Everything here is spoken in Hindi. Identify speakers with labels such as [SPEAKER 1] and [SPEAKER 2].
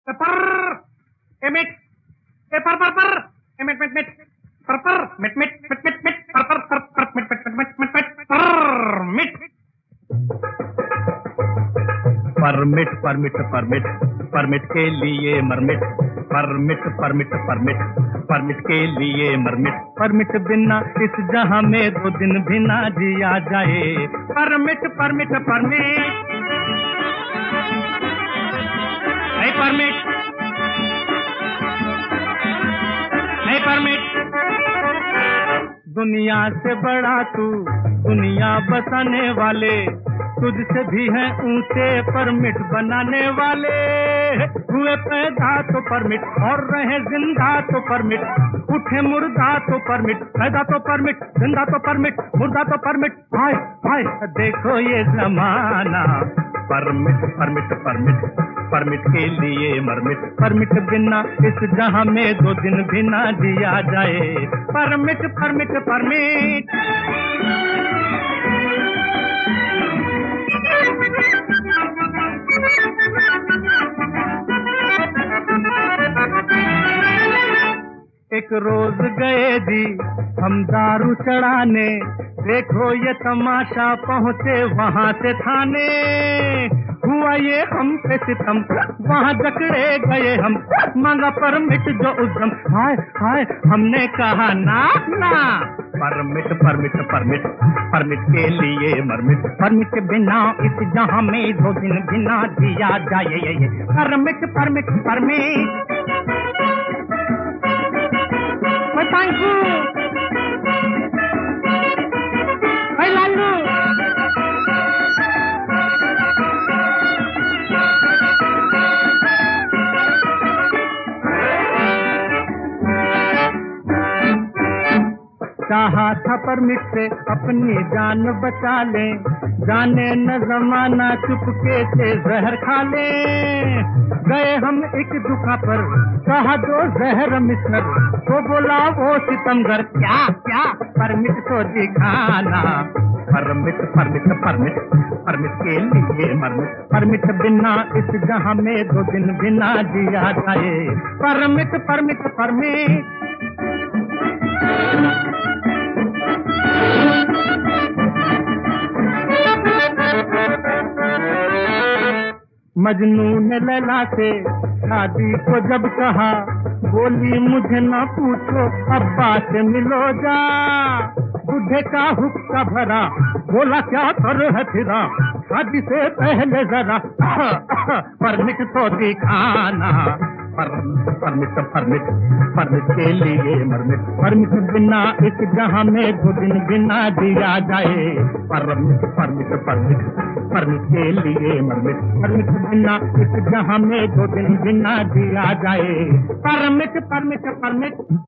[SPEAKER 1] Pepper, emit, pepper, pepper, emit, mit, mit, pepper, mit, mit, mit, mit, mit, pepper, pepper, mit, mit, mit, mit, mit, mit,
[SPEAKER 2] permit permit permit permit के लिए मरमिट परमिट परमिट परमिट परमिट के लिए मरमिट परमिट बिना इस जहां में दो दिन भी ना जिया जाए परमिट परमिट परमिट
[SPEAKER 1] परमिट नहीं परमिट
[SPEAKER 2] दुनिया से बड़ा तू दुनिया बसाने वाले तुझसे भी हैं ऊंचे परमिट बनाने वाले हुए पैदा तो परमिट और रहे जिंदा तो परमिट उठे मुर्दा तो परमिट पैदा तो परमिट जिंदा तो परमिट मुर्दा तो परमिट हाय हाय देखो ये जमाना परमिट परमिट परमिट परमिट के लिए मरमिट परमिट बिना इस जहां में दो दिन भी ना जिया जाए परमिट परमिट परमिट एक रोज गए जी हम दारू चढ़ाने देखो ये तमाशा पहुँचे वहाँ से थाने हुआ ये हम पे सितम वहाँ जकड़े गए हम मांगा परमिट जो उद्यम हाय हाय हमने कहा ना ना परमिट परमिट परमिट परमिट के लिए मरमिट परमिट बिना इस जहां में दो दिन बिना जिया जाए permit permit permit
[SPEAKER 1] thank you Lalu
[SPEAKER 2] चाहा था परमिट से अपनी जान बचा ले जाने न जमाना चुपके से जहर खा ले गए हम एक दुकान पर कहा दो जहर मिश्र तो बोला वो सितमगर क्या क्या परमिट तो दिखाना परमिट परमिट परमिट परमिट के लिए मरमिट परमिट बिना इस जहां में दो दिन बिना जिया जाए परमिट परमिट परमिट मजनू ने लैला से शादी को जब कहा बोली मुझे ना पूछो अब्बा से मिलो जा बुढ़े का हुक्का भरा बोला क्या कर है फिरा शादी से पहले जरा परमिट तो दिखाना परमिट परमिट परमिट परमिट के लिए मरमिट परमिट बिना इस जहां में दो दिन बिना दिया जाए परमिट परमिट परमिट परमिट के लिए मरमिट परमिट बिना इस जहां में दो दिन बिना दिया जाए परमिट परमिट परमिट